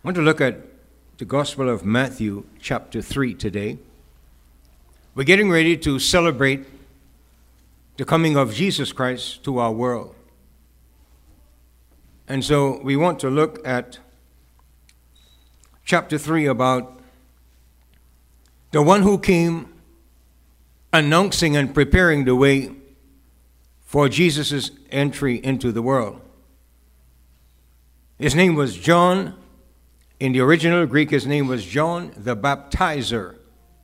I want to look at the Gospel of Matthew, chapter 3 today. We're getting ready to celebrate the coming of Jesus Christ to our world. And so we want to look at chapter 3 about the one who came announcing and preparing the way for Jesus' entry into the world. His name was John. In the original Greek, his name was John the Baptizer.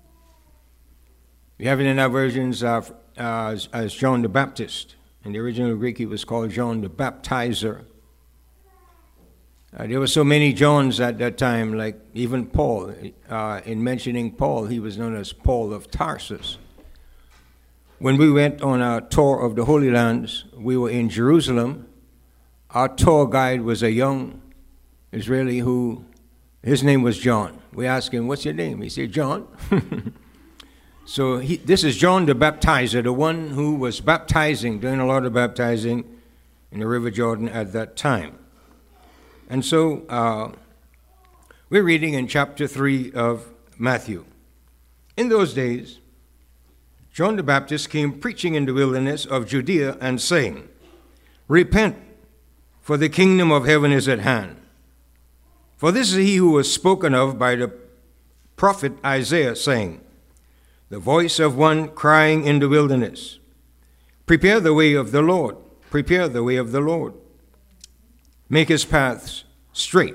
We have it in our versions as John the Baptist. In the original Greek, he was called John the Baptizer. There were so many Johns at that time, like even Paul. In mentioning Paul, he was known as Paul of Tarsus. When we went on our tour of the Holy Lands, we were in Jerusalem. Our tour guide was a young Israeli who, his name was John. We asked him, "What's your name?" He said, "John." So this is John the Baptizer, the one who was baptizing, doing a lot of baptizing in the River Jordan at that time. And so we're reading in chapter 3 of Matthew. In those days, John the Baptist came preaching in the wilderness of Judea and saying, "Repent, for the kingdom of heaven is at hand. For this is he who was spoken of by the prophet Isaiah, saying, the voice of one crying in the wilderness, prepare the way of the Lord, prepare the way of the Lord. Make his paths straight."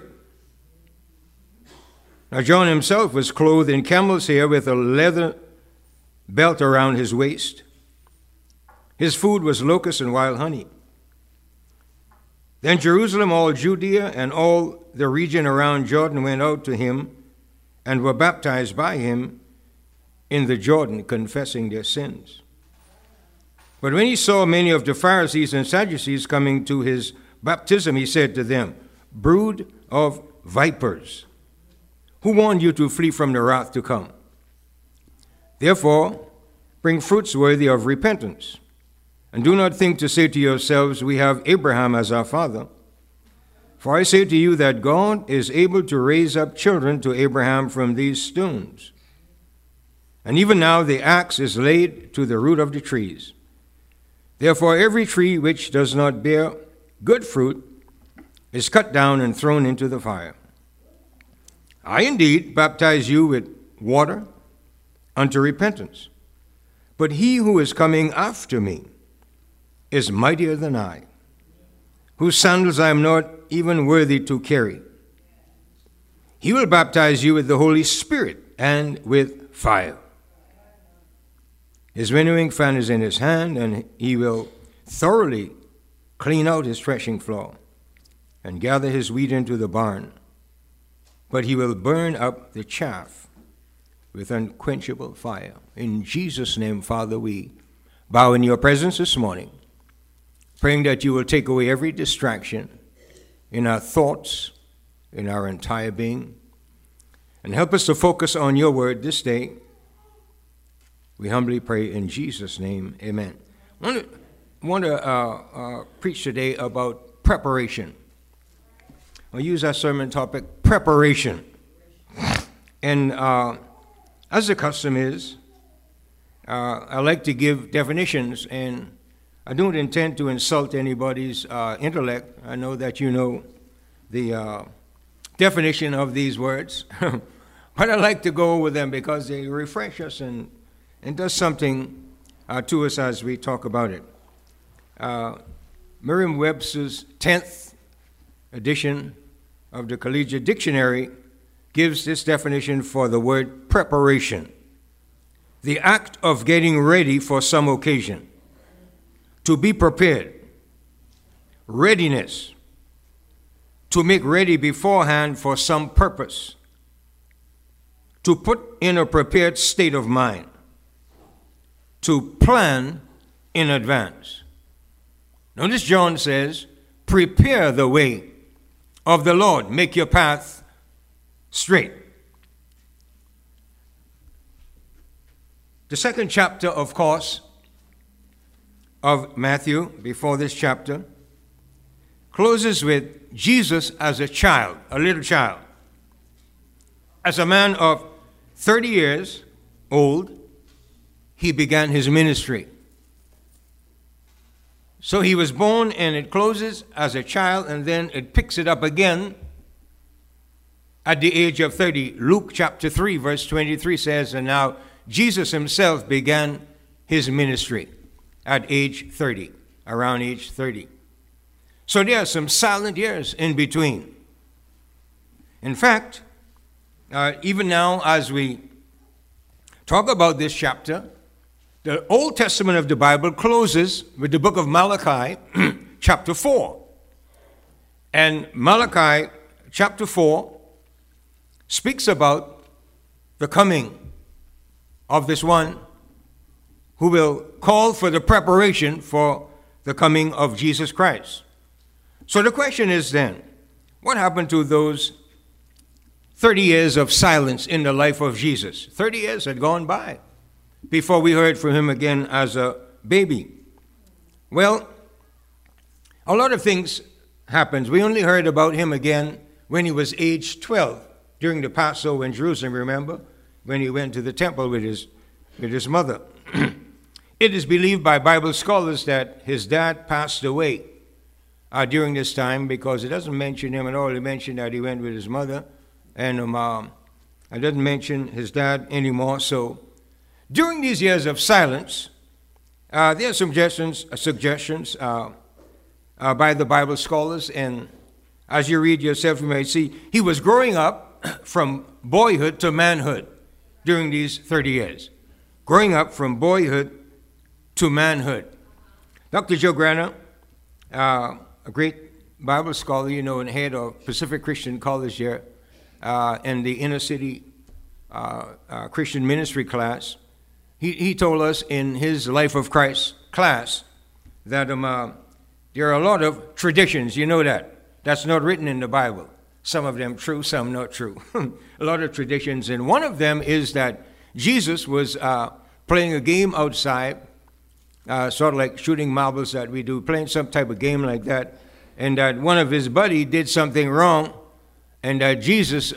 Now John himself was clothed in camel's hair with a leather belt around his waist. His food was locusts and wild honey. Then Jerusalem, all Judea, and all the region around Jordan went out to him and were baptized by him in the Jordan, confessing their sins. But when he saw many of the Pharisees and Sadducees coming to his baptism, he said to them, "Brood of vipers, who warned you to flee from the wrath to come? Therefore, bring fruits worthy of repentance. And do not think to say to yourselves, we have Abraham as our father. For I say to you that God is able to raise up children to Abraham from these stones. And even now the axe is laid to the root of the trees. Therefore every tree which does not bear good fruit is cut down and thrown into the fire. I indeed baptize you with water unto repentance. But he who is coming after me is mightier than I, whose sandals I am not even worthy to carry. He will baptize you with the Holy Spirit and with fire. His winnowing fan is in his hand, and he will thoroughly clean out his threshing floor and gather his wheat into the barn. But he will burn up the chaff with unquenchable fire. In Jesus' name, Father, we bow in your presence this morning, praying that you will take away every distraction in our thoughts, in our entire being, and help us to focus on your word this day. We humbly pray in Jesus' name, amen. I want to preach today about preparation. I'll use our sermon topic, preparation. And as the custom is, I like to give definitions, and I don't intend to insult anybody's intellect. I know that you know the definition of these words, but I like to go over them because they refresh us and does something to us as we talk about it. Merriam-Webster's 10th edition of the Collegiate Dictionary gives this definition for the word preparation: the act of getting ready for some occasion, to be prepared, readiness, to make ready beforehand for some purpose, to put in a prepared state of mind, to plan in advance. Notice John says, prepare the way of the Lord, make your path straight. The second chapter, of course, of Matthew, before this chapter, closes with Jesus as a child, a little child. As a man of 30 years old, he began his ministry. So he was born, and it closes as a child, and then it picks it up again at the age of 30. Luke chapter 3, verse 23 says, and now Jesus himself began his ministry at age 30, around age 30. So there are some silent years in between. In fact, even now as we talk about this chapter, the Old Testament of the Bible closes with the book of Malachi, chapter 4. And Malachi chapter 4 speaks about the coming of this one who will call for the preparation for the coming of Jesus Christ. So the question is then, what happened to those 30 years of silence in the life of Jesus? 30 years had gone by before we heard from him again as a baby. Well, a lot of things happened. We only heard about him again when he was age 12 during the Passover in Jerusalem, remember? When he went to the temple with his mother. It is believed by Bible scholars that his dad passed away during this time, because it doesn't mention him at all. It mentioned that he went with his mother, and it doesn't mention his dad anymore. So during these years of silence, there are suggestions by the Bible scholars, and as you read yourself, you may see he was growing up from boyhood to manhood during these 30 years. Growing up from boyhood to manhood. Dr. Joe Granner, a great Bible scholar, and head of Pacific Christian College here, in the inner city Christian ministry class, he told us in his Life of Christ class that there are a lot of traditions, that's not written in the Bible. Some of them true, some not true. A lot of traditions, and one of them is that Jesus was playing a game outside, sort of like shooting marbles that we do, playing some type of game like that, and that one of his buddies did something wrong, and that Jesus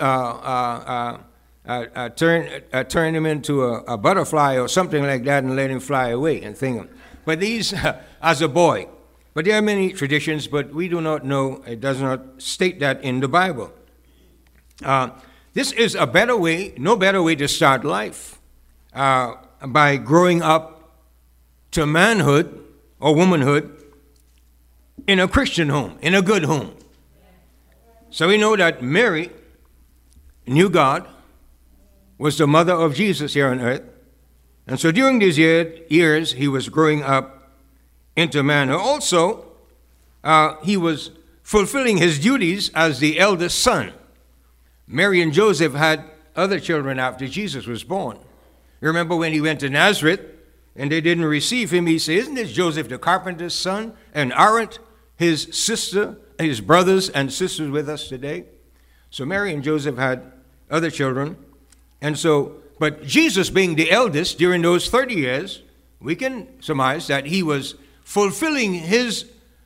turned him into a butterfly or something like that and let him fly away and thing. But these, as a boy. But there are many traditions, but we do not know, it does not state that in the Bible. This is no better way to start life, by growing up to manhood or womanhood in a Christian home, in a good home. So we know that Mary knew God, was the mother of Jesus here on earth. And so during these years, he was growing up into manhood. Also, he was fulfilling his duties as the eldest son. Mary and Joseph had other children after Jesus was born. You remember when he went to Nazareth and they didn't receive him, he said, isn't this Joseph the carpenter's son? And aren't his brothers and sisters with us today? So Mary and Joseph had other children. And so, but Jesus being the eldest during those 30 years, we can surmise that he was fulfilling his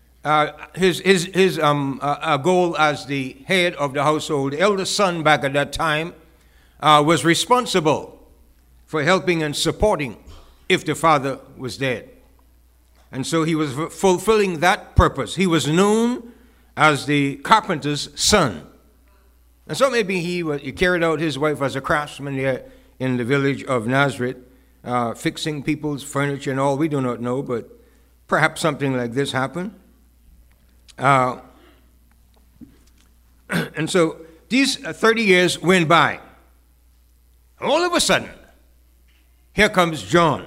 goal as the head of the household. The eldest son back at that time was responsible for helping and supporting if the father was dead. And so he was fulfilling that purpose. He was known as the carpenter's son. And so maybe he carried out his wife as a craftsman there in the village of Nazareth, fixing people's furniture and all. We do not know, but perhaps something like this happened. And so these 30 years went by. All of a sudden, here comes John.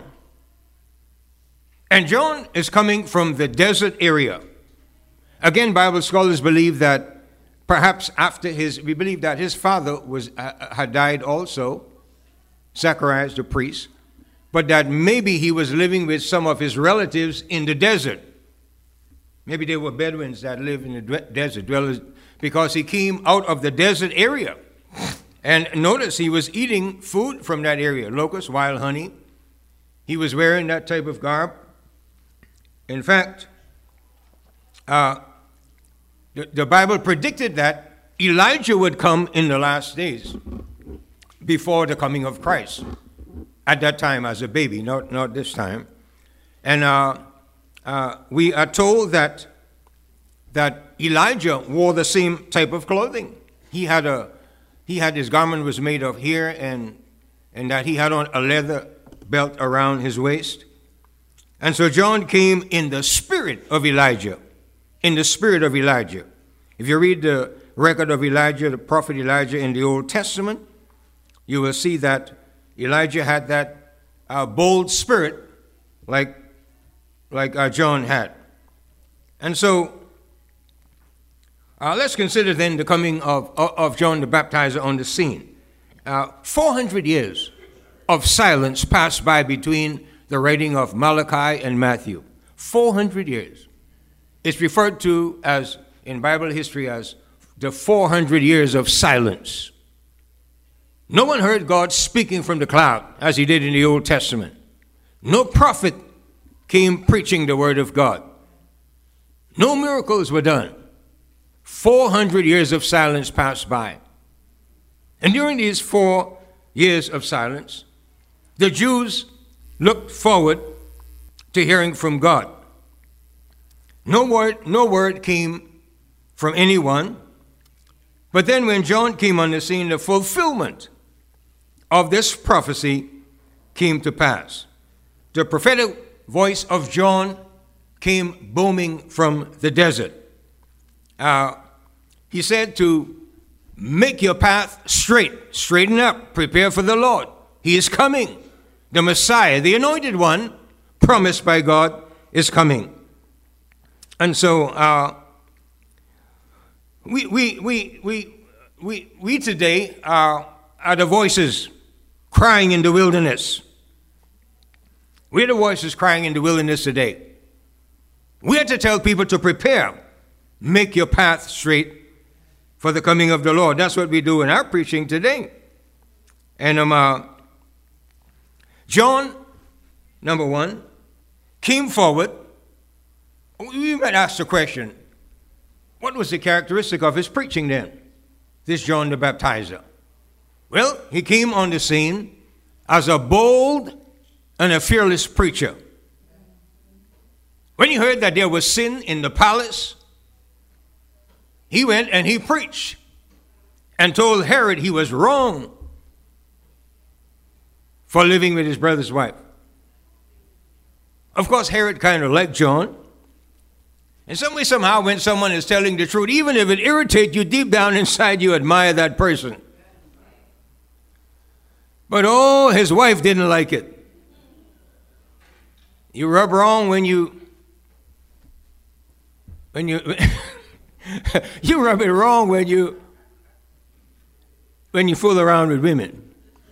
And John is coming from the desert area. Again, Bible scholars believe that perhaps we believe that his father had died also, Zacharias the priest, but that maybe he was living with some of his relatives in the desert. Maybe they were Bedouins that lived in the desert, because he came out of the desert area. And notice he was eating food from that area, locusts, wild honey. He was wearing that type of garb. In fact, the Bible predicted that Elijah would come in the last days. before the coming of Christ. At that time as a baby, not this time. And we are told that Elijah wore the same type of clothing. He had his garment was made of hair, and that he had on a leather belt around his waist. And so John came in the spirit of Elijah. In the spirit of Elijah. If you read the record of Elijah, the prophet Elijah in the Old Testament, you will see that Elijah had that bold spirit like John had. And so let's consider then the coming of John the Baptizer on the scene. 400 years of silence passed by between the writing of Malachi and Matthew. 400 years. It's referred to as, in Bible history, as the 400 years of silence. No one heard God speaking from the cloud as he did in the Old Testament. No prophet came preaching the word of God. No miracles were done. 400 years of silence passed by. And during these 4 years of silence, the Jews looked forward to hearing from God. No word came from anyone. But then when John came on the scene, the fulfillment of this prophecy came to pass. The prophetic voice of John came booming from the desert. He said to make your path straight, straighten up, prepare for the Lord. He is coming. The Messiah, the anointed one, promised by God, is coming. And so we today are the voices crying in the wilderness. We're the voices crying in the wilderness today. We have to tell people to prepare, make your path straight for the coming of the Lord. That's what we do in our preaching today. And John, number one, came forward. We might ask the question, what was the characteristic of his preaching then? This John the Baptizer. Well, he came on the scene as a bold and a fearless preacher. When he heard that there was sin in the palace, he went and he preached and told Herod he was wrong for living with his brother's wife. Of course, Herod kind of liked John. And some way, somehow, when someone is telling the truth, even if it irritates you, deep down inside you admire that person. But his wife didn't like it. You rub wrong when you you rub it wrong when you fool around with women.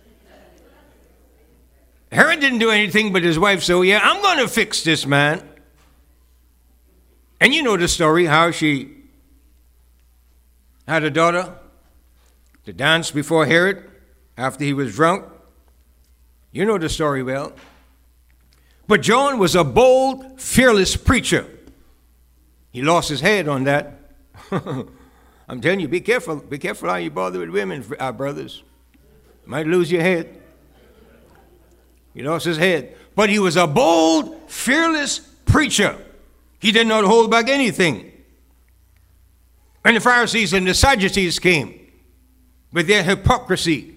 Herod didn't do anything but his wife, so yeah, I'm going to fix this man. And you know the story, how she had a daughter to dance before Herod after he was drunk. You know the story well. But John was a bold, fearless preacher. He lost his head on that. I'm telling you, be careful. Be careful how you bother with women, our brothers. You might lose your head. He lost his head. But he was a bold, fearless preacher. He did not hold back anything. And the Pharisees and the Sadducees came with their hypocrisy.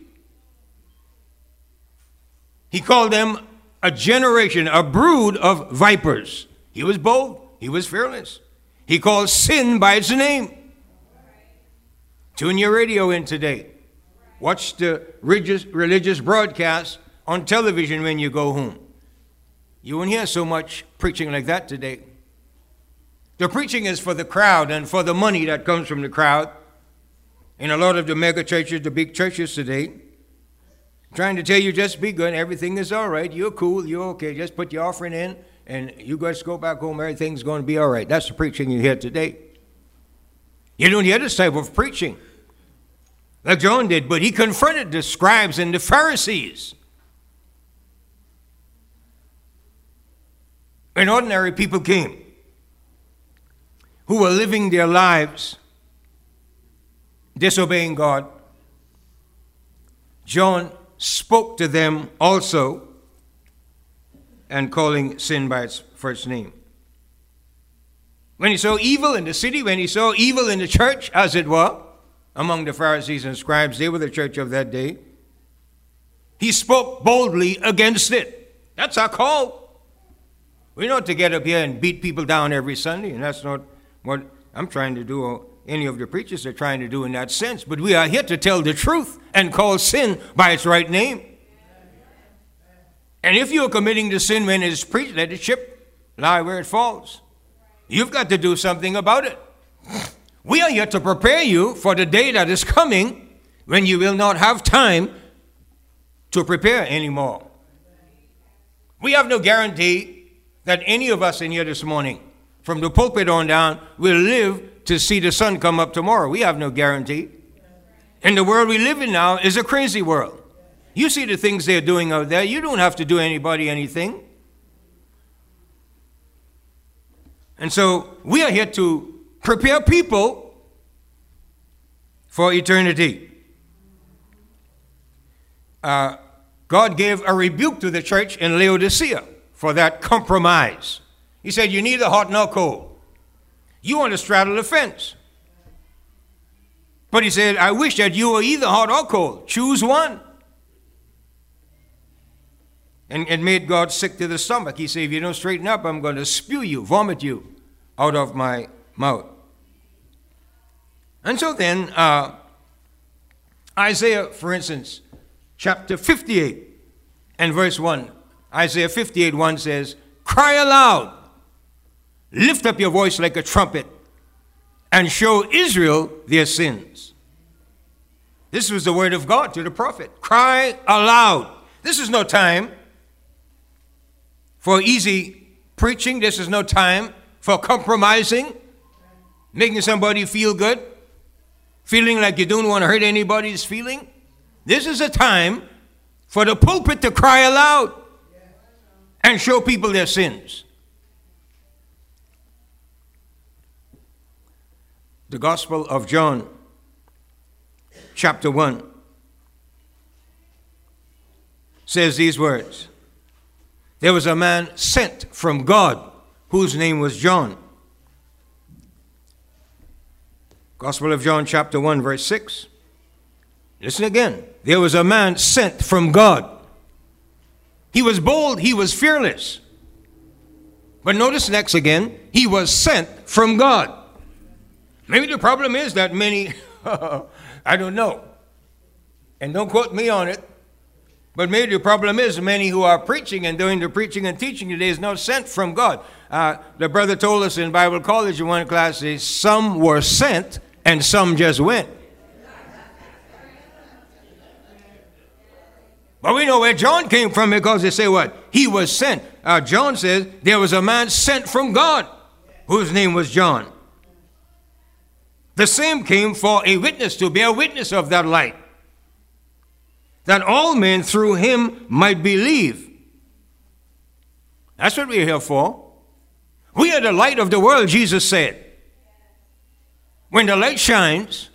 He called them a generation, a brood of vipers. He was bold. He was fearless. He called sin by its name. Tune your radio in today. Watch the religious broadcast on television when you go home. You won't hear so much preaching like that today. The preaching is for the crowd and for the money that comes from the crowd. In a lot of the mega churches, the big churches today, trying to tell you just be good, everything is all right, you're cool, you're okay, just put your offering in, and you guys go back home, everything's going to be all right. That's the preaching you hear today. You don't hear this type of preaching like John did, but he confronted the scribes and the Pharisees. When ordinary people came, who were living their lives disobeying God, John spoke to them also, and calling sin by its first name. When he saw evil in the city, when he saw evil in the church, as it were, among the Pharisees and scribes, they were the church of that day, he spoke boldly against it. That's our call. We're not to get up here and beat people down every Sunday, and that's not what I'm trying to do, or any of the preachers are trying to do in that sense. But we are here to tell the truth and call sin by its right name. And if you're committing the sin when it is preached, let the chip lie where it falls. You've got to do something about it. We are here to prepare you for the day that is coming when you will not have time to prepare anymore. We have no guarantee that any of us in here this morning, from the pulpit on down, will live to see the sun come up tomorrow. We have no guarantee. And the world we live in now is a crazy world. You see the things they're doing out there. You don't have to do anybody anything. And so we are here to prepare people for eternity. God gave a rebuke to the church in Laodicea for that compromise. He said, you're neither hot nor cold. You want to straddle the fence. But he said, I wish that you were either hot or cold. Choose one. And it made God sick to the stomach. He said, if you don't straighten up, I'm going to spew you, vomit you out of my mouth. And so then, Isaiah, for instance, chapter 58 and verse 1. Isaiah 58:1 says, cry aloud, lift up your voice like a trumpet, and show Israel their sins. This was the word of God to the prophet. Cry aloud. This is no time for easy preaching. This is no time for compromising, making somebody feel good, feeling like you don't want to hurt anybody's feeling. This is a time for the pulpit to cry aloud and show people their sins. The Gospel of John, chapter 1, says these words. There was a man sent from God whose name was John. Gospel of John, chapter 1, verse 6. Listen again. There was a man sent from God. He was bold. He was fearless. But notice next again, he was sent from God. Maybe the problem is that many, I don't know, and don't quote me on it, but maybe the problem is many who are preaching and doing the preaching and teaching today is not sent from God. The brother told us in Bible college in one class, some were sent and some just went. But we know where John came from because they say what? He was sent. John says there was a man sent from God whose name was John. The same came for a witness, to bear witness of that light, that all men through him might believe. That's what we're here for. We are the light of the world, Jesus said. When the light shines,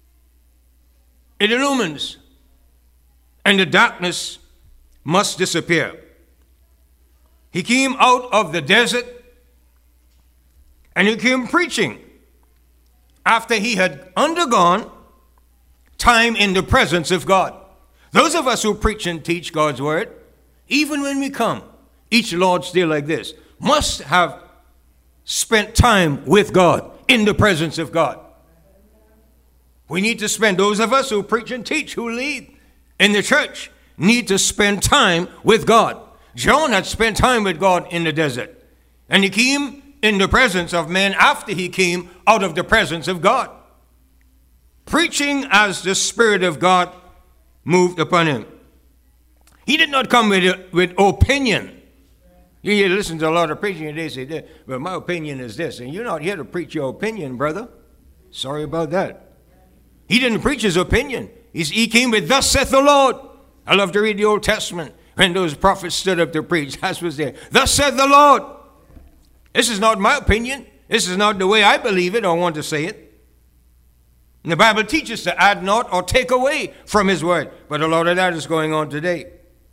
it illumines, and the darkness must disappear. He came out of the desert, and he came preaching after he had undergone time in the presence of God. Those of us who preach and teach God's word, even when we come, each Lord's Day like this, must have spent time with God, in the presence of God. We need to spend, those of us who preach and teach, who lead in the church, need to spend time with God. John had spent time with God in the desert, and he came in the presence of men after he came out of the presence of God, preaching as the Spirit of God moved upon him. He did not come with opinion. You listen to a lot of preaching today, say, well, my opinion is this. And you're not here to preach your opinion, brother. Sorry about that. He didn't preach his opinion. He came with, thus saith the Lord. I love to read the Old Testament when those prophets stood up to preach. That was there. Thus saith the Lord. This is not my opinion. This is not the way I believe it or want to say it. And the Bible teaches to add not or take away from his word. But a lot of that is going on today.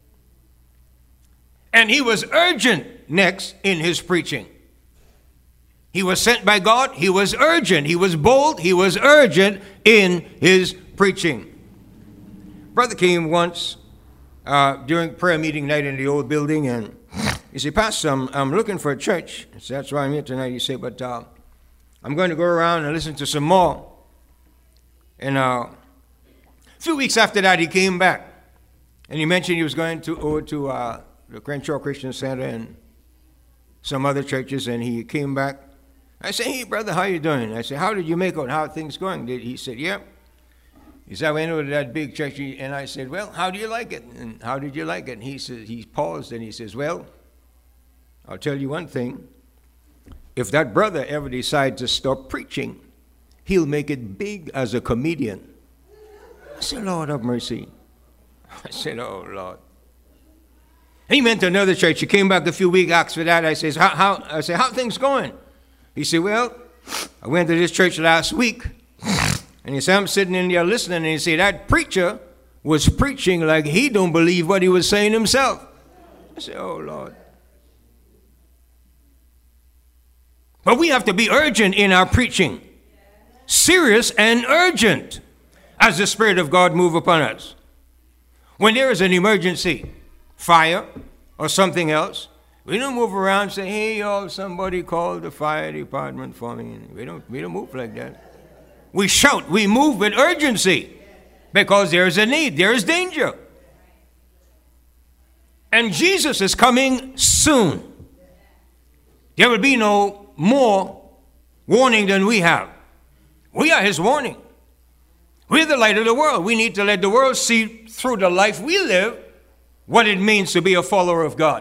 And he was urgent next in his preaching. He was sent by God. He was urgent. He was bold. He was urgent in his preaching. Brother came once during prayer meeting night in the old building, and he said, Pastor, I'm looking for a church. I said, that's why I'm here tonight. He said, but I'm going to go around and listen to some more. And a few weeks after that, he came back, and he mentioned he was going over to the Crenshaw Christian Center and some other churches, and he came back. I said, hey, brother, how you doing? I said, how did you make out? How are things going? He said, yeah. He said, I went over to that big church, and I said, well, how do you like it? And how did you like it? And he said, he paused, and he says, well, I'll tell you one thing. If that brother ever decides to stop preaching, he'll make it big as a comedian. I said, Lord have mercy. I said, oh, Lord. He went to another church. He came back a few weeks after that. I said, how things going? He said, well, I went to this church last week. And he said, I'm sitting in there listening. And he said, that preacher was preaching like he don't believe what he was saying himself. I said, oh, Lord. But we have to be urgent in our preaching. Serious and urgent as the Spirit of God move upon us. When there is an emergency, fire or something else, we don't move around and say, hey, y'all, somebody called the fire department for me. We don't move like that. We shout, we move with urgency because there is a need, there is danger. And Jesus is coming soon. There will be no more warning than we have. We are his warning. We're the light of the world. We need to let the world see through the life we live what it means to be a follower of God.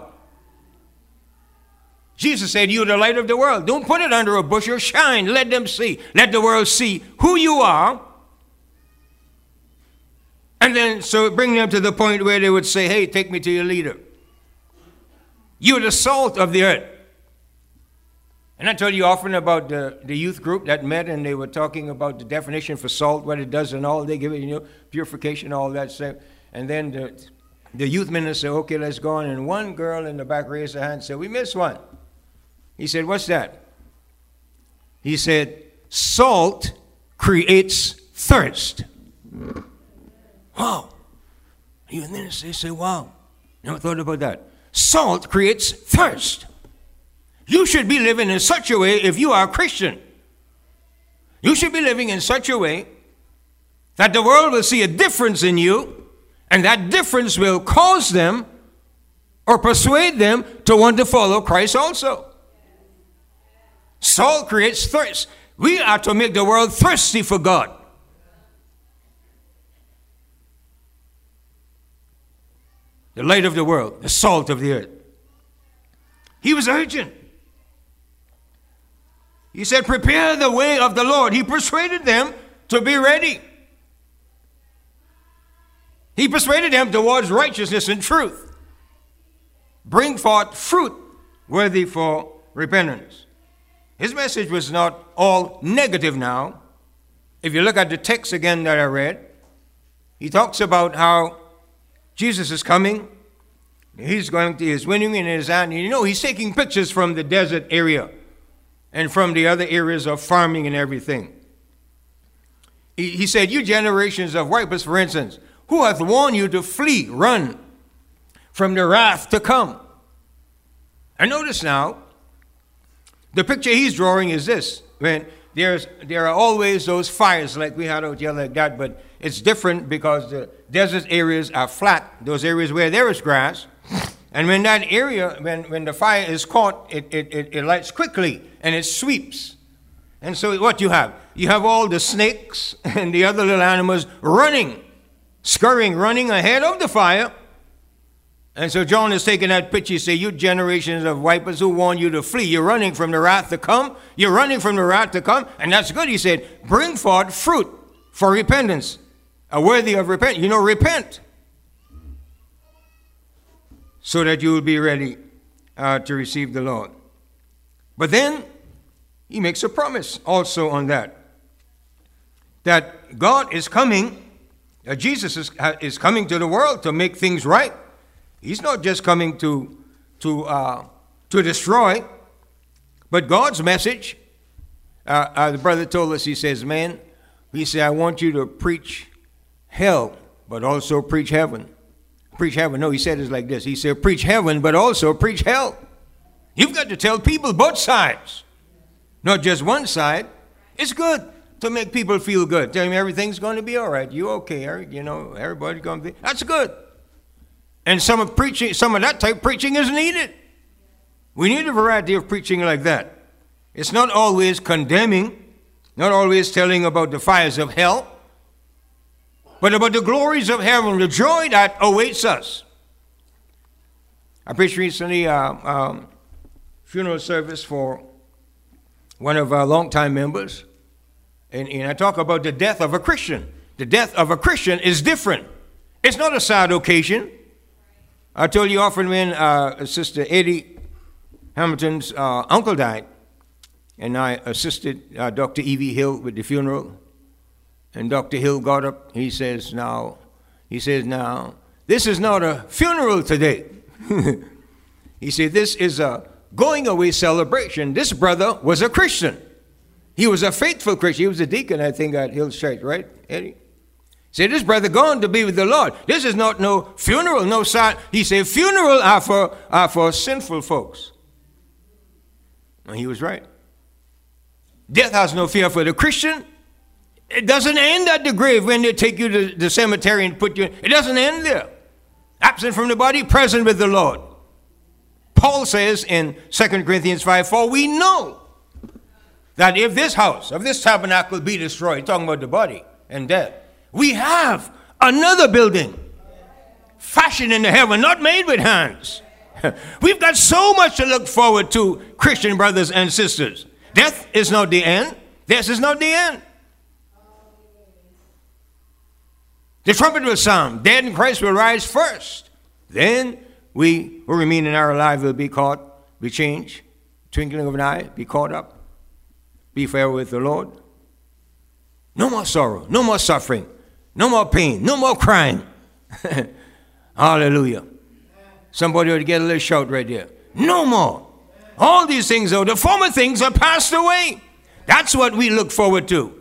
Jesus said, you're the light of the world. Don't put it under a bushel. Shine. Let them see. Let the world see who you are. And then so bring them to the point where they would say, hey, take me to your leader. You're the salt of the earth. And I told you often about the youth group that met, and they were talking about the definition for salt, what it does and all. They give it, purification, all that stuff. And then the youth minister said, okay, let's go on. And one girl in the back raised her hand and said, we missed one. He said, what's that? He said, salt creates thirst. Wow. The youth minister said, wow. Never thought about that. Salt creates thirst. You should be living in such a way, if you are a Christian, you should be living in such a way that the world will see a difference in you, and that difference will cause them or persuade them to want to follow Christ also. Salt creates thirst. We are to make the world thirsty for God. The light of the world, the salt of the earth. He was urgent. He said, prepare the way of the Lord. He persuaded them to be ready. He persuaded them towards righteousness and truth. Bring forth fruit worthy for repentance. His message was not all negative now. If you look at the text again that I read, he talks about how Jesus is coming. He's winning in his hand. He's taking pictures from the desert area and from the other areas of farming and everything. He said, you generations of vipers, for instance, who hath warned you to flee, run from the wrath to come? And notice now, the picture he's drawing is this. When there are always those fires like we had out here like that, but it's different because the desert areas are flat, those areas where there is grass. And when that area, when the fire is caught, it lights quickly and it sweeps. And so what you have all the snakes and the other little animals running, scurrying, running ahead of the fire. And so John is taking that picture. He says, you generations of vipers who warn you to flee. You're running from the wrath to come. You're running from the wrath to come. And that's good. He said, bring forth fruit for repentance, worthy of repentance. Repent so that you will be ready to receive the Lord. But then he makes a promise also on that. that God is coming, Jesus is coming to the world to make things right. He's not just coming to destroy, but God's message. The brother told us, he says, man, he said, I want you to preach hell, but also preach heaven. Preach heaven. No, he said it like this. He said, preach heaven, but also preach hell. You've got to tell people both sides, not just one side. It's good to make people feel good. Tell them everything's going to be all right. You okay, Eric? You know, everybody's going to be. That's good. And some of that type of preaching is needed. We need a variety of preaching like that. It's not always condemning, not always telling about the fires of hell, but about the glories of heaven, the joy that awaits us. I preached recently a funeral service for one of our longtime members, and I talk about the death of a Christian. The death of a Christian is different. It's not a sad occasion. I told you often when Sister Eddie Hamilton's uncle died, and I assisted Dr. Evie Hill with the funeral. And Dr. Hill got up. He says, now, this is not a funeral today. He said, this is a going away celebration. This brother was a Christian. He was a faithful Christian. He was a deacon, I think, at Hills Church, right, Eddie? He said, this brother gone to be with the Lord. This is not no funeral, no sad. He said, funeral are for sinful folks. And he was right. Death has no fear for the Christian. It doesn't end at the grave when they take you to the cemetery and put you in. It doesn't end there. Absent from the body, present with the Lord. Paul says in 2 Corinthians 5:4, we know that if this house, if this tabernacle be destroyed, talking about the body and death, we have another building fashioned in the heaven, not made with hands. We've got so much to look forward to, Christian brothers and sisters. Death is not the end. Death is not the end. The trumpet will sound. Dead in Christ will rise first. Then we who remain in our life will be caught, be changed, twinkling of an eye, be caught up, be forever with the Lord. No more sorrow, no more suffering, no more pain, no more crying. Hallelujah. Somebody ought to get a little shout right there. No more. All these things, though, the former things are passed away. That's what we look forward to.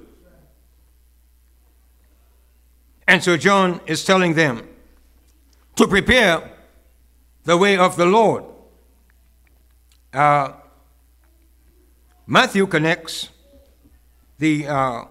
And so John is telling them to prepare the way of the Lord. Matthew connects this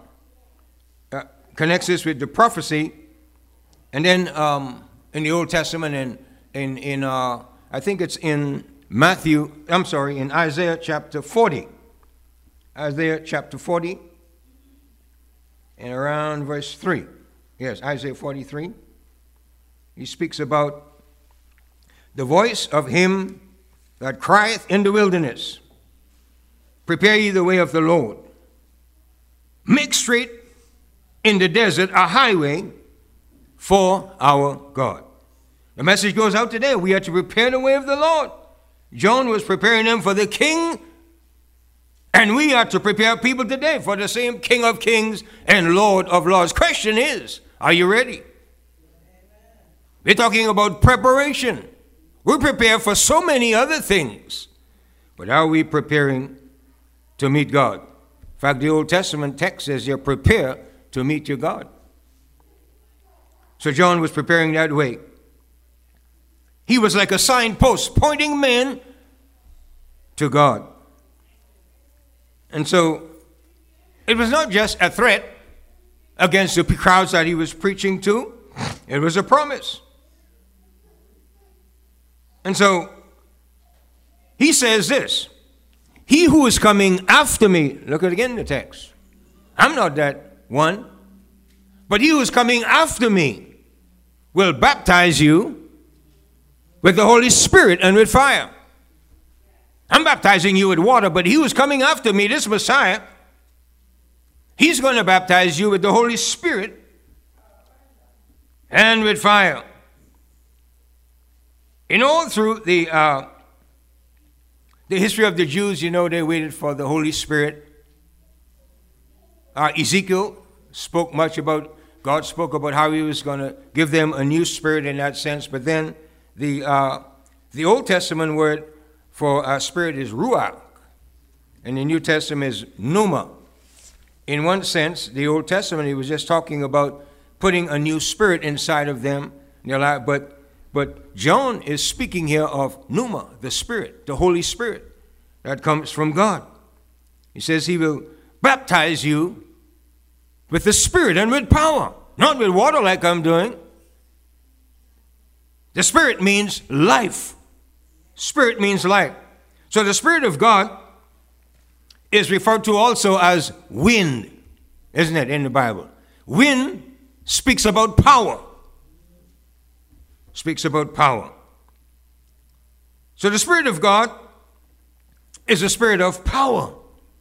with the prophecy, and then in the Old Testament and in I think it's in in Isaiah chapter 40. Isaiah chapter 40 and around verse 3. Yes, Isaiah 43. He speaks about the voice of him that crieth in the wilderness. Prepare ye the way of the Lord. Make straight in the desert a highway for our God. The message goes out today. We are to prepare the way of the Lord. John was preparing them for the King, and we are to prepare people today for the same King of Kings and Lord of Lords. Question is, are you ready? We're talking about preparation. We prepare for so many other things, but are we preparing to meet God? In fact, the Old Testament text says you're prepared to meet your God. So John was preparing that way. He was like a signpost pointing men to God. And so it was not just a threat against the crowds that he was preaching to. It was a promise. And so he says this, he who is coming after me, look at again the text. I'm not that one, but he who is coming after me will baptize you with the Holy Spirit and with fire. I'm baptizing you with water, but he who's coming after me, this Messiah, he's going to baptize you with the Holy Spirit and with fire. In all through the history of the Jews, you know, they waited for the Holy Spirit. Ezekiel spoke much about, God spoke about how he was going to give them a new spirit in that sense. But then the Old Testament word for spirit is ruach, and the New Testament is pneuma. In one sense, the Old Testament, he was just talking about putting a new spirit inside of them in their life. But John is speaking here of pneuma, the Spirit, the Holy Spirit that comes from God. He says he will baptize you with the Spirit and with power, not with water like I'm doing. The Spirit means life. Spirit means life. So the Spirit of God is referred to also as wind, isn't it, in the Bible? Wind speaks about power. Speaks about power. So the Spirit of God is a spirit of power.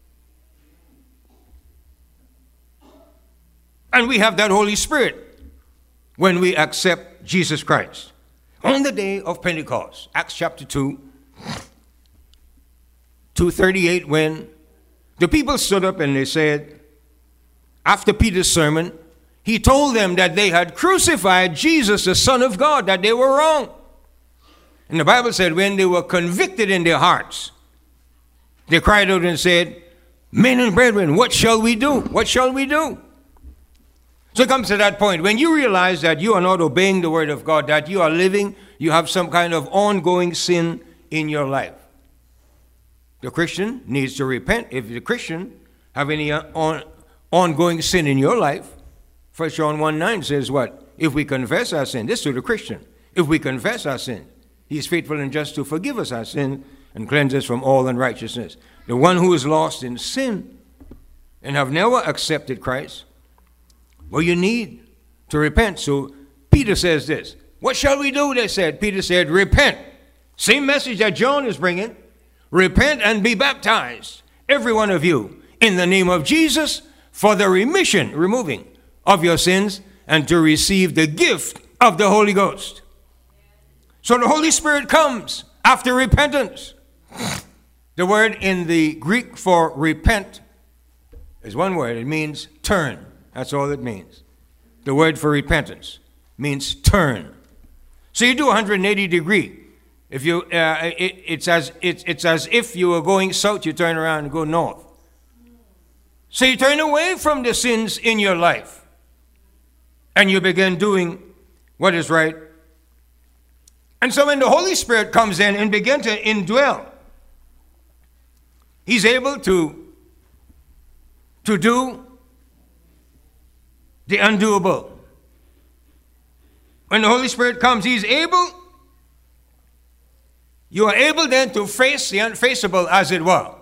And we have that Holy Spirit when we accept Jesus Christ. On the day of Pentecost, Acts chapter 2, 2:38, when the people stood up and they said, after Peter's sermon, he told them that they had crucified Jesus, the Son of God, that they were wrong. And the Bible said when they were convicted in their hearts, they cried out and said, men and brethren, what shall we do? What shall we do? So it comes to that point. When you realize that you are not obeying the word of God, that you are living, you have some kind of ongoing sin in your life. The Christian needs to repent. If the Christian have any ongoing sin in your life, 1 John 1:9 says what? If we confess our sin, this to the Christian, if we confess our sin, he is faithful and just to forgive us our sin and cleanse us from all unrighteousness. The one who is lost in sin and have never accepted Christ, well, you need to repent. So Peter says this. What shall we do? They said. Peter said, repent. Same message that John is bringing. Repent and be baptized, every one of you, in the name of Jesus, for the removing of your sins, and to receive the gift of the Holy Ghost. So the Holy Spirit comes after repentance. The word in the Greek for repent is one word. It means turn. That's all it means. The word for repentance means turn. So you do 180 degree. If you, it's as if you were going south, you turn around and go north. So you turn away from the sins in your life, and you begin doing what is right. And so when the Holy Spirit comes in and begins to indwell, he's able to do the undoable. When the Holy Spirit comes, you are able then to face the unfaceable, as it were.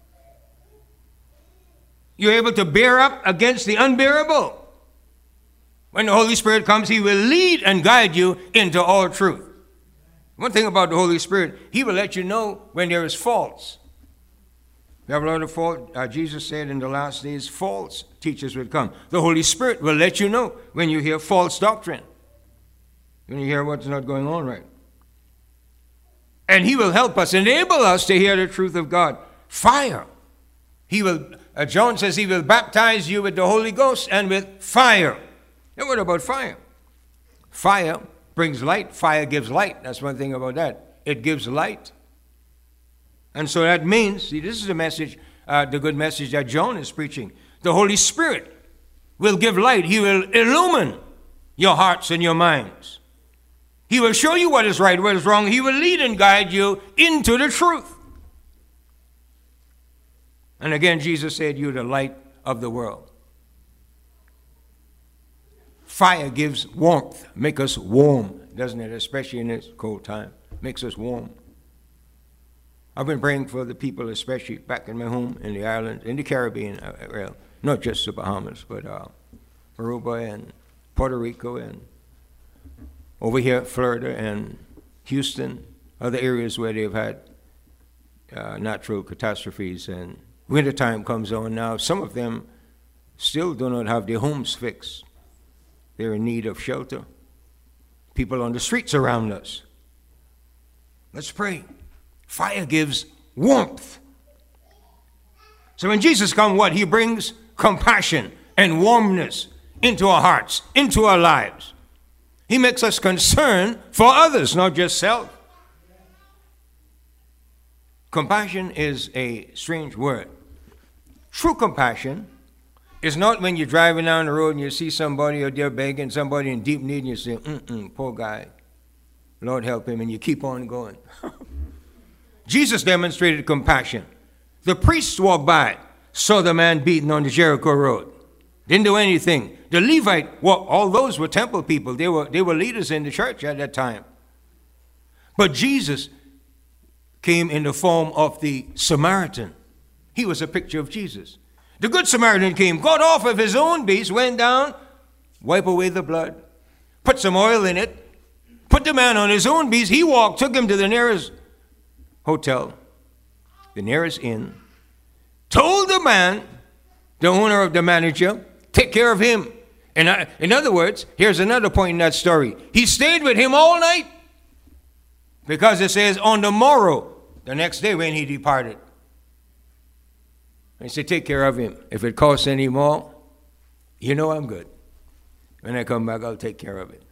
You're able to bear up against the unbearable. When the Holy Spirit comes, he will lead and guide you into all truth. One thing about the Holy Spirit, he will let you know when there is faults. We have a lot of fault. Jesus said in the last days, false teachers will come. The Holy Spirit will let you know when you hear false doctrine, when you hear what's not going on right. And he will help us, enable us to hear the truth of God. Fire. He will. John says he will baptize you with the Holy Ghost and with fire. And what about fire? Fire brings light. Fire gives light. That's one thing about that. It gives light. And so that means, see, this is the message, the good message that John is preaching. The Holy Spirit will give light. He will illumine your hearts and your minds. He will show you what is right, what is wrong. He will lead and guide you into the truth. And again, Jesus said, you're the light of the world. Fire gives warmth, makes us warm, doesn't it? Especially in this cold time, makes us warm. I've been praying for the people, especially back in my home in the islands, in the Caribbean, well, not just the Bahamas, but Aruba and Puerto Rico and over here, Florida and Houston, other areas where they've had natural catastrophes, and wintertime comes on now. Some of them still do not have their homes fixed. They're in need of shelter. People on the streets around us. Let's pray. Fire gives warmth. So when Jesus comes, what? He brings compassion, and warmness into our hearts, into our lives. He makes us concerned for others, not just self. Compassion is a strange word. True compassion is not when you're driving down the road and you see somebody or they're begging, somebody in deep need, and you say, poor guy, Lord help him, and you keep on going. Jesus demonstrated compassion. The priests walked by, saw the man beaten on the Jericho road. Didn't do anything. The Levite, all those were temple people. They were leaders in the church at that time. But Jesus came in the form of the Samaritan. He was a picture of Jesus. The Good Samaritan came, got off of his own beast, went down, wiped away the blood, put some oil in it, put the man on his own beast. He walked, took him to the nearest hotel, the nearest inn, told the man, the owner of the manager, take care of him. And in other words, here's another point in that story. He stayed with him all night because it says on the morrow, the next day when he departed. He said, take care of him. If it costs any more, you know I'm good. When I come back, I'll take care of it.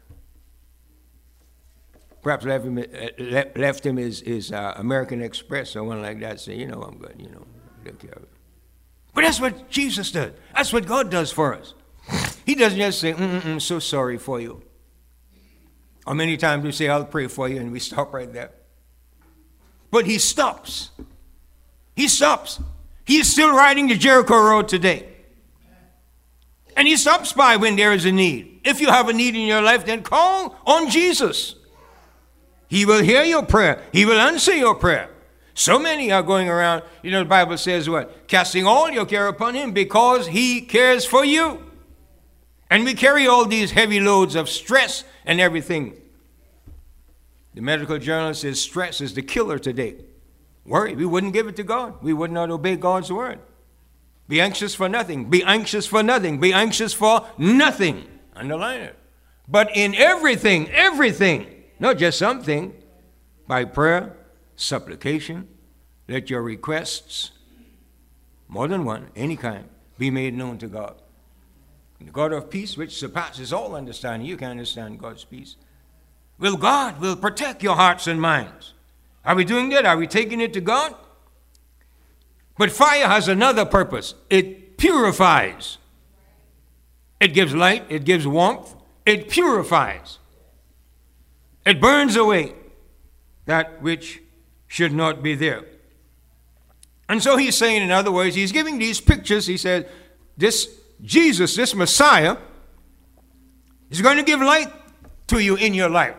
Perhaps left him his American Express or one like that. Say, you know I'm good. You know, take care of it. But that's what Jesus did. That's what God does for us. He doesn't just say, I'm so sorry for you. Or many times we say, I'll pray for you, and we stop right there. But he stops. He stops. He is still riding the Jericho road today. And he stops by when there is a need. If you have a need in your life, then call on Jesus. He will hear your prayer. He will answer your prayer. So many are going around, the Bible says what? Casting all your care upon him because he cares for you. And we carry all these heavy loads of stress and everything. The medical journal says stress is the killer today. Worry, we wouldn't give it to God. We would not obey God's word. Be anxious for nothing. Be anxious for nothing. Be anxious for nothing. Underline it. But in everything, not just something, by prayer, supplication, let your requests, more than one, any kind, be made known to God. And the God of peace, which surpasses all understanding, you can understand God's peace, will protect your hearts and minds. Are we doing that? Are we taking it to God? But fire has another purpose. It purifies. It gives light. It gives warmth. It purifies. It burns away that which should not be there. And so he's saying, in other words, he's giving these pictures. He said, this Jesus, this Messiah, is going to give light to you in your life.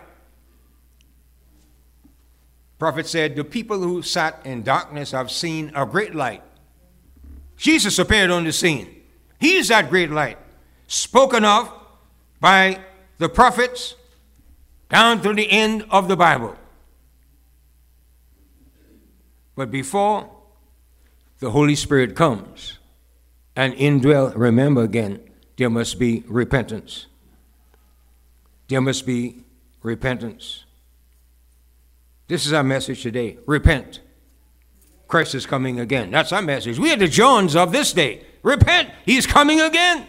Prophet said, the people who sat in darkness have seen a great light. Jesus appeared on the scene. He is that great light, spoken of by the prophets down to the end of the Bible. But before the Holy Spirit comes and indwell, remember again, there must be repentance. There must be repentance. This is our message today. Repent. Christ is coming again. That's our message. We are the Johns of this day. Repent. He's coming again.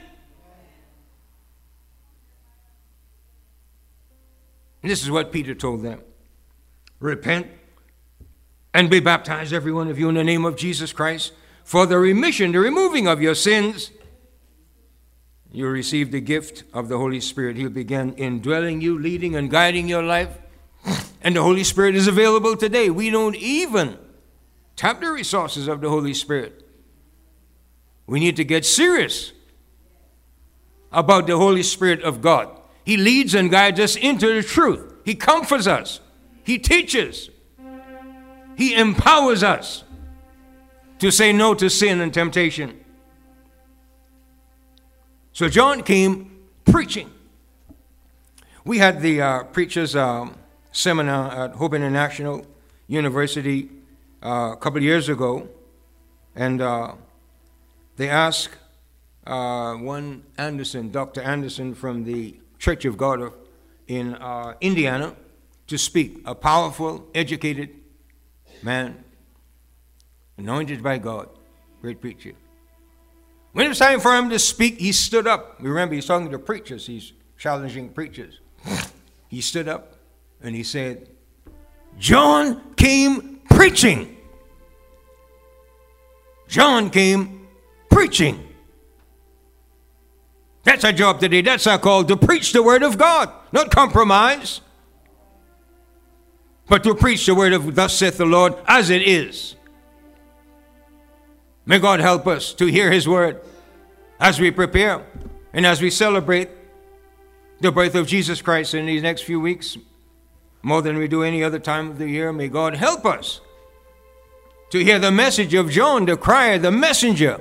And this is what Peter told them. Repent and be baptized, every one of you, in the name of Jesus Christ, for the remission, the removing of your sins. You receive the gift of the Holy Spirit. He'll begin indwelling you, leading and guiding your life. And the Holy Spirit is available today. We don't even tap the resources of the Holy Spirit. We need to get serious about the Holy Spirit of God. He leads and guides us into the truth. He comforts us. He teaches. He empowers us to say no to sin and temptation. So John came preaching. We had the preachers' seminar at Hope International University a couple of years ago, and they asked one Anderson, Dr. Anderson from the Church of God in Indiana, to speak. A powerful, educated man, anointed by God, great preacher. When it was time for him to speak, he stood up. Remember, he's talking to preachers. He's challenging preachers. He stood up and he said, John came preaching. John came preaching. That's our job today. That's our call, to preach the word of God, not compromise, but to preach the word of thus saith the Lord as it is. May God help us to hear his word as we prepare and as we celebrate the birth of Jesus Christ in these next few weeks, more than we do any other time of the year. May God help us to hear the message of John, the crier, the messenger,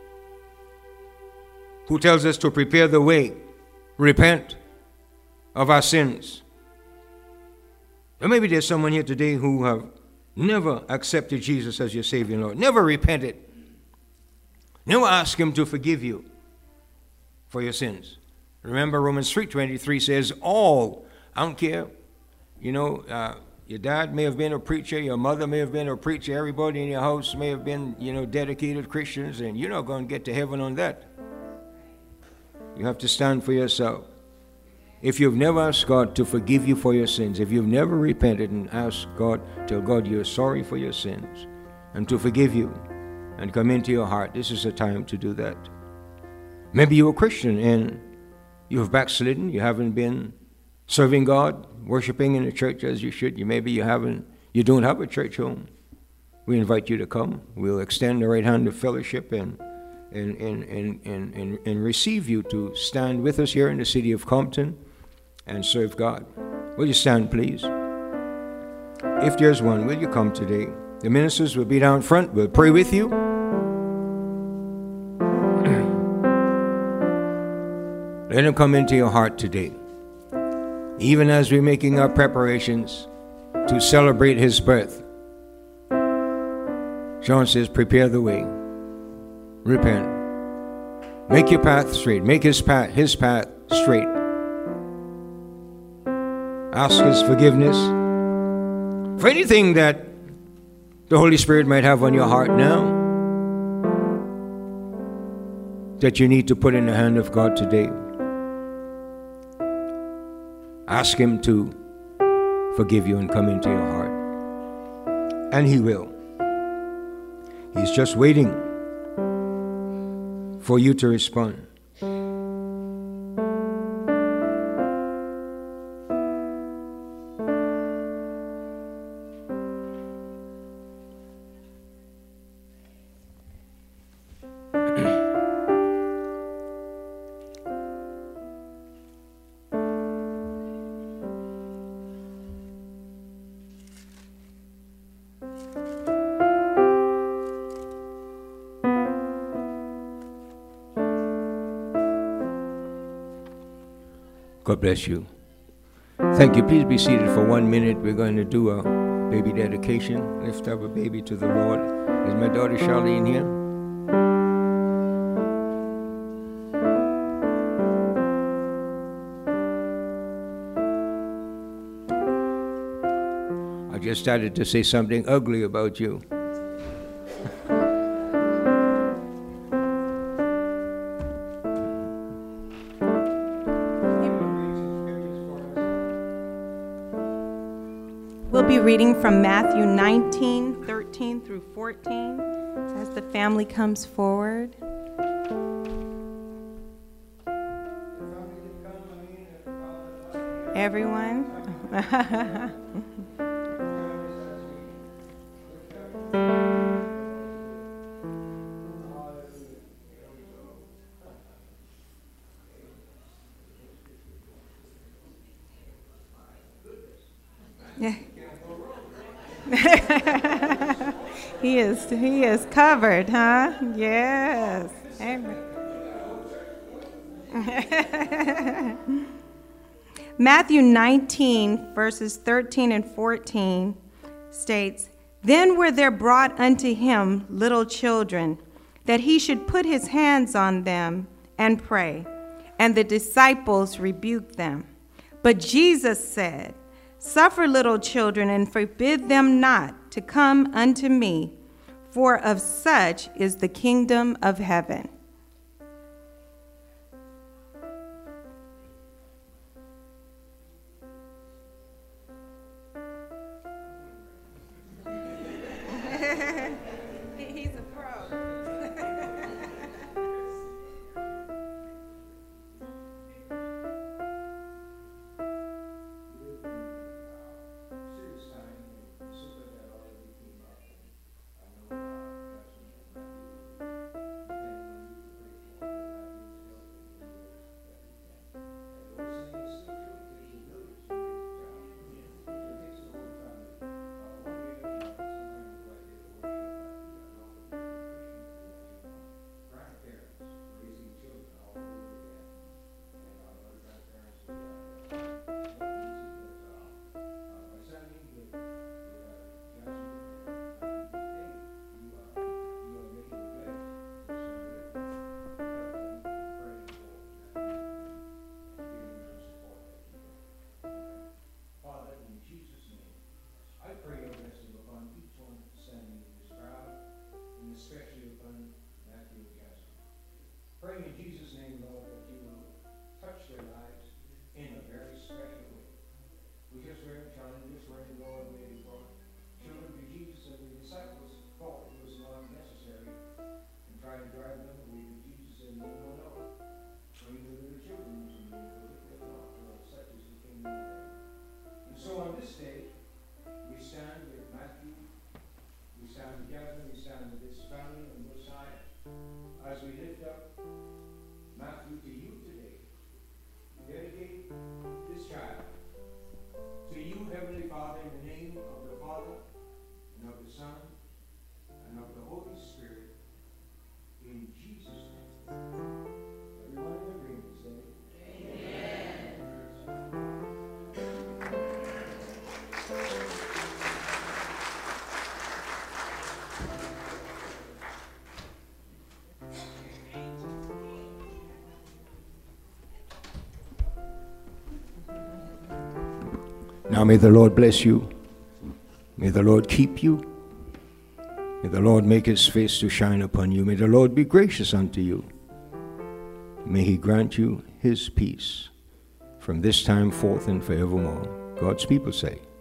who tells us to prepare the way, repent of our sins. Or maybe there's someone here today who have never accepted Jesus as your Savior and Lord, never repented. Never ask him to forgive you for your sins. Remember, Romans 3:23 says, all, I don't care, your dad may have been a preacher, your mother may have been a preacher, everybody in your house may have been, dedicated Christians, and you're not going to get to heaven on that. You have to stand for yourself. If you've never asked God to forgive you for your sins, if you've never repented and asked God, tell God you're sorry for your sins and to forgive you and come into your heart, this is the time to do that. Maybe you're a Christian and you've backslidden, you haven't been serving God, worshiping in the church as you should. You don't have a church home. We invite you to come. We'll extend the right hand of fellowship and receive you to stand with us here in the city of Compton and serve God. Will you stand, please? If there's one, will you come today? The ministers will be down front. We'll pray with you. Let him come into your heart today. Even as we're making our preparations to celebrate his birth, John says, prepare the way. Repent. Make your path straight. Make his path straight. Ask his forgiveness for anything that the Holy Spirit might have on your heart now that you need to put in the hand of God today. Ask him to forgive you and come into your heart. And he will. He's just waiting for you to respond. God bless you. Thank you. Please be seated for 1 minute. We're going to do a baby dedication. Lift up a baby to the Lord. Is my daughter Charlene here? I just started to say something ugly about you. Reading from Matthew 19:13 through 14 as the family comes forward. Everyone. He is covered, huh? Yes. Amen. Matthew 19, verses 13 and 14 states, Then were there brought unto him little children, that he should put his hands on them and pray. And the disciples rebuked them. But Jesus said, Suffer little children, and forbid them not to come unto me, for of such is the kingdom of heaven. Now may the Lord bless you. May the Lord keep you. May the Lord make his face to shine upon you. May the Lord be gracious unto you. May he grant you his peace from this time forth and forevermore. God's people say,